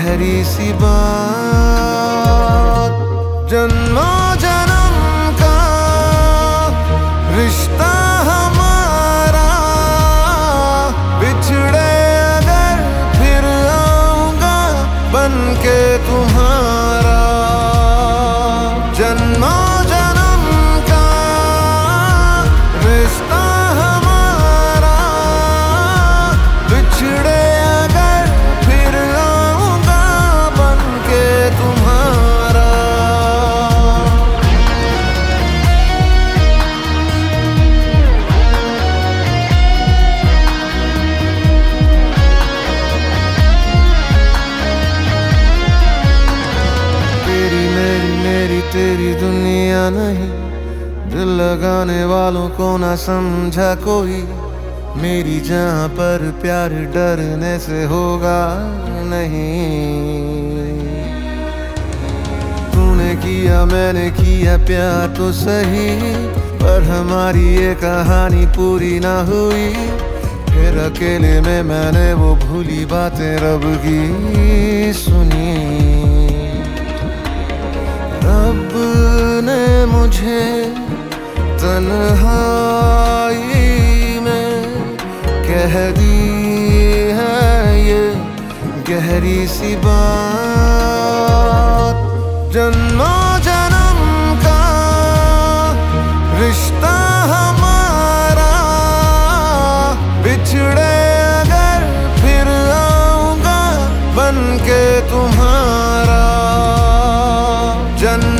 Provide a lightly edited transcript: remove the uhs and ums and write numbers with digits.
गहरी सी बात, जन्मों जन्म का रिश्ता हमारा, बिछड़े अगर फिर आऊंगा बन के तुम्हारा। जन्मों जन्म का रिश्ता हमारा, बिछड़े अगर फिर आऊंगा बन के तुम्हारा। तेरी मेरी मेरी तेरी दुनिया नहीं, दिल लगाने वालों को ना समझा कोई। मेरी जहां पर प्यार डरने से होगा नहीं। तूने किया मैंने किया प्यार तो सही, पर हमारी ये कहानी पूरी ना हुई। फिर अकेले में मैंने वो भूली बातें रब की सुनी। रब ने मुझे तन्हाई में कह दी है ये गहरी सी बात, जन्मों जन्म का रिश्ता हमारा, बिछड़े अगर फिर आऊंगा बन के तुम्हारा।